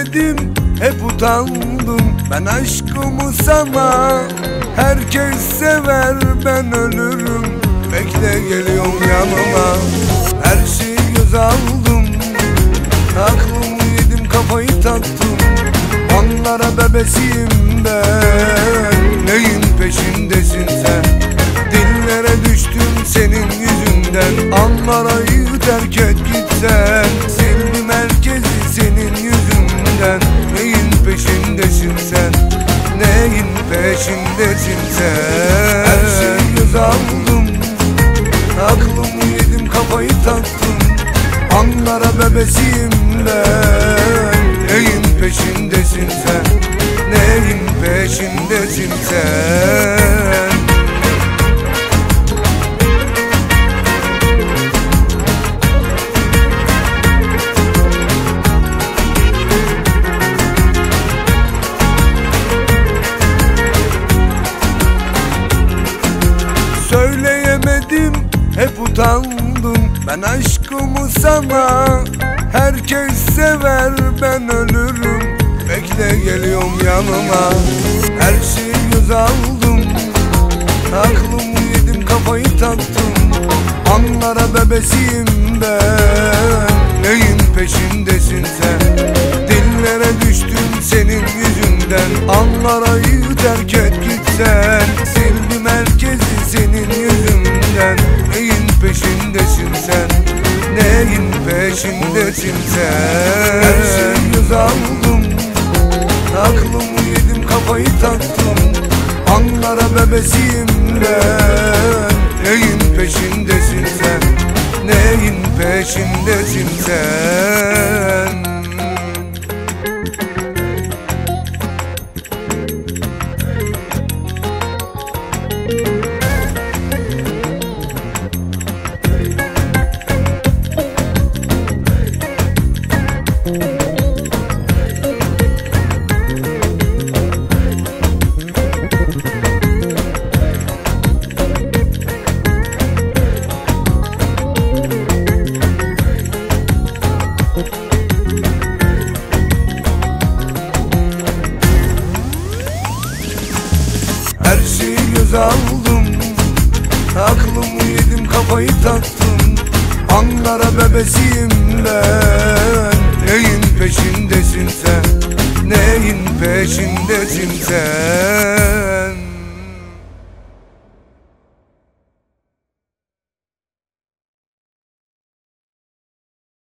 söyleyemedim, hep utandım. Ben aşkımı sana, herkes sever, ben ölürüm. Bekle, geliyorum yanıma. Her şeyi göz aldım, aklımı yedim, kafayı taktım. Anlara bebesiyim ben, neyin peşindesin sen? Dillere düştüm senin yüzünden. Anlarayı terk et gitsen, sildim herkesi senin yüzünden. Neyin peşindesin sen? Neyin peşindesin sen? Her şeyi göz aldım, aklımı yedim, kafayı taktım. Anlara bebesiyim ben, neyin peşindesin sen? Neyin peşindesin sen? Söyleyemedim, hep utandım. Ben aşkımı sana, herkes sever, ben ölürüm. Bekle, geliyorum yanıma. Her şeyi göz aldım, aklımı yedim, kafayı taktım. Anlara bebesiyim ben, neyin peşindesin sen? Dillere düştüm senin yüzünden. Anlarayı terk et gitsen, sildim herkesi senin yüzünden. Neyin peşindesin sen? Neyin peşindesin sen? Her şeyi göz aldım, aklımı yedim, kafayı taktım. Anlara bebesiyim ben, neyin peşindesin sen? Neyin peşindesin sen? Her şeyi göz aldım, aklımı yedim, kafayı taktım. Anlara bebesiyim ben, neyin peşindesin sen? Neyin peşindesin sen?